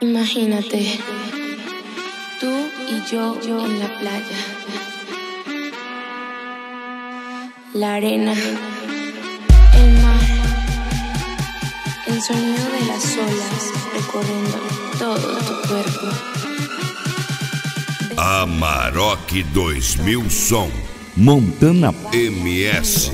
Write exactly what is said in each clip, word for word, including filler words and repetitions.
Imagínate, tú y yo, yo en la playa, la arena, el mar, el sonido de las olas recorriendo todo tu cuerpo. Amarok dois mil Som Montana M S.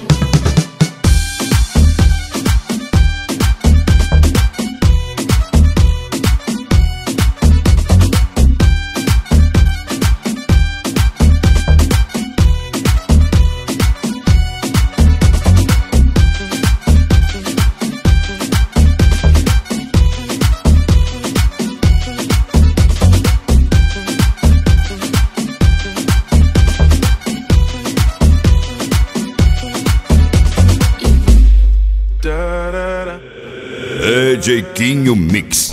D J Quinho Mix.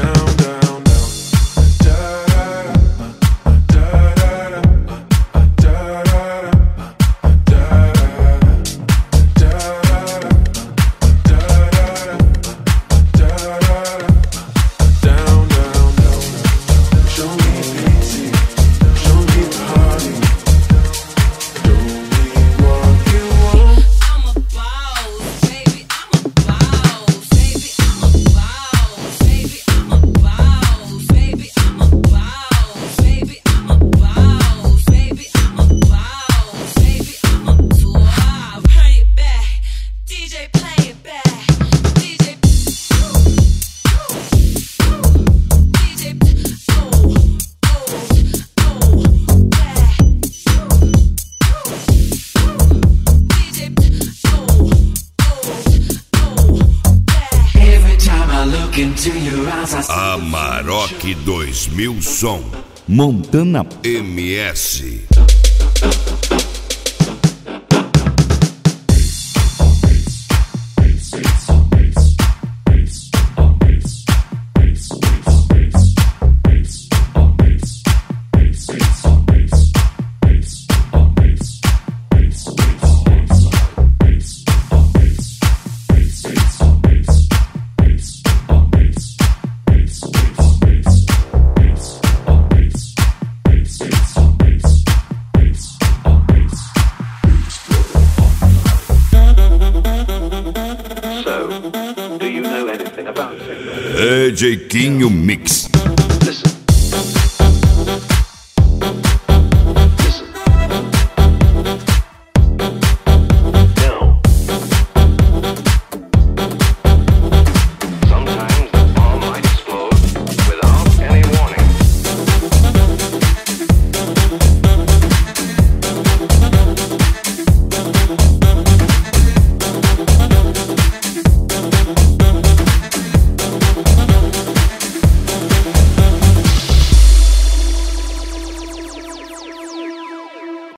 Amarok dois mil Som Montana M S. Do you know anything about it? D J Quinho Mix.